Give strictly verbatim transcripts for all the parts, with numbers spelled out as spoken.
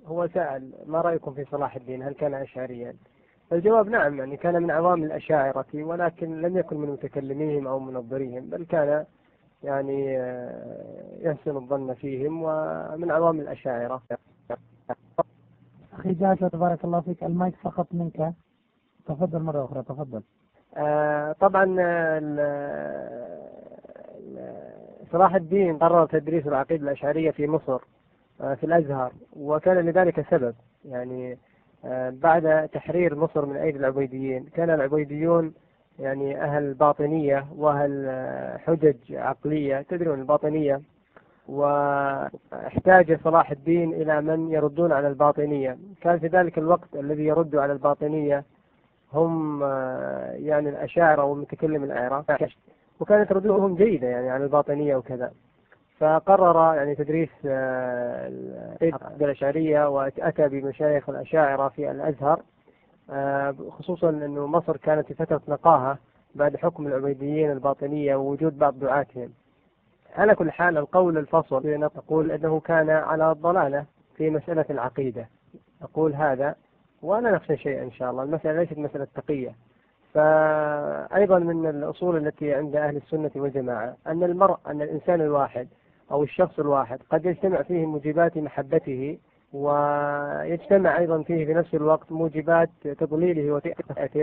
هو سأل ما رأيكم في صلاح الدين، هل كان أشعريا؟ الجواب نعم، يعني كان من عوام الأشاعرة، ولكن لم يكن من متكلميهم أو منظريهم، بل كان يعني يحسن الظن فيهم ومن عوام الأشاعرة. أخي جاسر بارك الله فيك، المايك فقط منك، تفضل مرة أخرى تفضل. آه طبعا صلاح الدين قرر تدريس العقيدة الأشعرية في مصر آه في الأزهر، وكان لذلك سبب. يعني آه بعد تحرير مصر من أيدي العبيديين، كان العبيديون يعني أهل باطنية وأهل حجج عقلية، تدرون الباطنية، واحتاج صلاح الدين إلى من يردون على الباطنية. كان في ذلك الوقت الذي يرد على الباطنية هم يعني الأشاعرة والمتكلم الأعراب، وكانت ردودهم جيدة يعني على الباطنية وكذا. فقرر يعني تدريس العقيدة الأشعرية، وأتى بمشايخ الأشاعرة في الأزهر، خصوصا أنه مصر كانت في فترة نقاهة بعد حكم العبيديين الباطنية ووجود بعض دعاتهم. على كل حال القول الفصل نقول أنه كان على ضلالة في مسألة العقيدة، نقول هذا ولا نخشى شيء إن شاء الله. المسألة ليست مسألة تقية. فأيضا من الأصول التي عند أهل السنة والجماعة أن المرء أن الإنسان الواحد أو الشخص الواحد قد يجتمع فيه موجبات محبته، ويجتمع أيضا فيه في نفس الوقت موجبات تضليله وتأثيره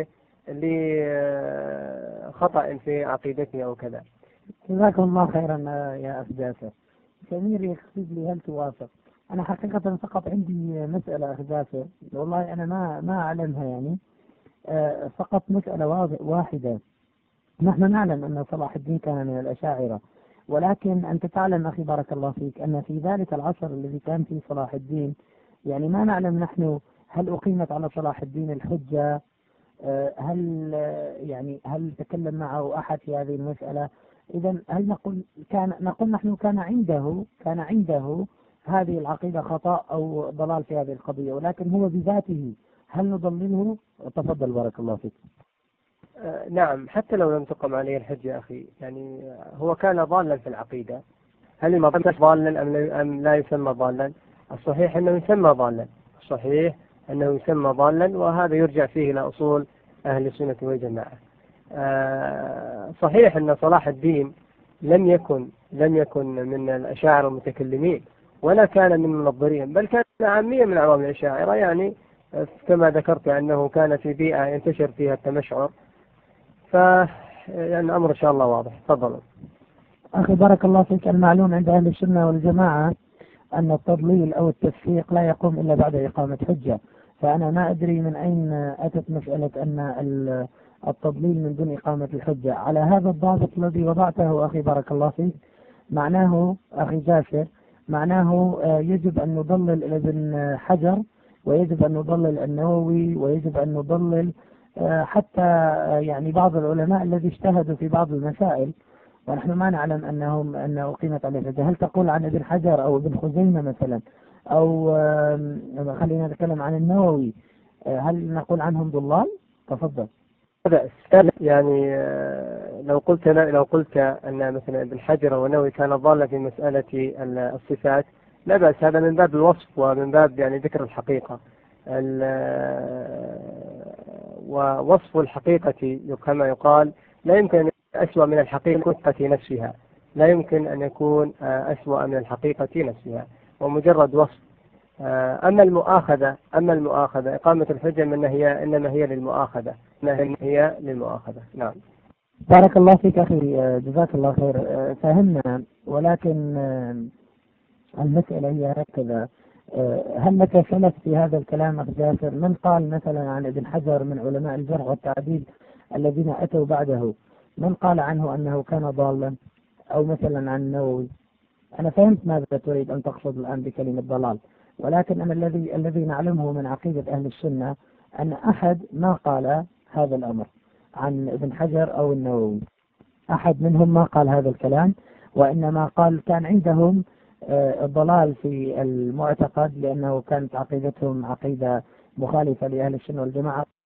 لخطأ في عقيدته أو كذا. جزاكم الله خيرا يا أخ جاسر. سمير يكتب لي هل توافق؟ أنا حقيقة فقط عندي مسألة أخ جاسر، والله أنا ما ما أعلمها يعني، آه فقط مسألة واحدة. نحن نعلم أن صلاح الدين كان من الأشاعرة، ولكن أنت تعلم أخي بارك الله فيك أن في ذلك العصر الذي كان فيه صلاح الدين يعني ما نعلم نحن هل أقيمت على صلاح الدين الحجة، آه هل آه يعني هل تكلم معه أحد في هذه المسألة؟ إذا هل نقول كان نقول نحن كان عنده كان عنده هذه العقيدة خطأ أو ضلال في هذه القضية، ولكن هو بذاته هل نضلله؟ تفضل بارك الله فيك. آه نعم، حتى لو لم تقم عليه الحجة أخي، يعني هو كان ضالا في العقيدة. هل المضل ضالا أم لا يسمى ضالا؟ الصحيح أنه يسمى ضالا، الصحيح أنه يسمى ضالا، وهذا يرجع فيه إلى أصول أهل السنة والجماعة. آه صحيح أن صلاح الدين لم يكن لم يكن من الأشاعرة المتكلمين، ولا كان من منظرين، بل كان عاميا من عوام الأشاعرة، يعني كما ذكرت أنه كان في بيئة ينتشر فيها التمشعر. ف يعني الأمر إن شاء الله واضح. تفضلوا. أخي بارك الله فيك، المعلوم عند أهل السنة والجماعة أن التضليل أو التفسيق لا يقوم إلا بعد إقامة حجة، فأنا ما أدري من أين أتت مسألة أن التضليل من دون إقامة الحجة. على هذا الضابط الذي وضعته أخي بارك الله فيك، معناه أخي جاسر معناه يجب أن نضلل ابن حجر، ويجب أن نضلل النووي، ويجب أن نضلل حتى يعني بعض العلماء الذي اجتهدوا في بعض المسائل، ونحن ما نعلم أنهم أن أقيمت عليه الحجة. هل تقول عن ابن حجر أو ابن خزيمة مثلا، أو خلينا نتكلم عن النووي، هل نقول عنهم ضلال؟ تفضل. يعني لو قلت لو قلت أن مثلا ابن حجر والنووي كان ضالا في مسألة الصفات لا بأس، هذا من باب الوصف ومن باب يعني ذكر الحقيقة. ووصف الحقيقة كما يقال لا يمكن أن أسوأ من الحقيقة نفسها، لا يمكن أن يكون أسوأ من الحقيقة نفسها، ومجرد وصف. أما المؤاخذة أما المؤاخذة إقامة الحجة من هي إنما هي للمؤاخذة، ما هي للمؤاخذة. نعم. بارك الله فيك أخي، جزاك الله خير، فهمنا. ولكن المسألة هي هكذا، هل لك سلف في هذا الكلام أخي جاسر؟ من قال مثلا عن ابن حجر من علماء الجرح والتعديل الذين أتوا بعده، من قال عنه أنه كان ضالا؟ أو مثلا عن النووي؟ أنا فهمت ماذا تريد أن تقصد الآن بكلمة ضلال، ولكن أنا الذي الذي نعلمه من عقيدة أهل السنة أن أحد ما قال هذا الأمر عن ابن حجر أو النووي، أحد منهم ما قال هذا الكلام، وإنما قال كان عندهم الضلال في المعتقد، لأنه كانت عقيدتهم عقيدة مخالفة لأهل السنة والجماعة.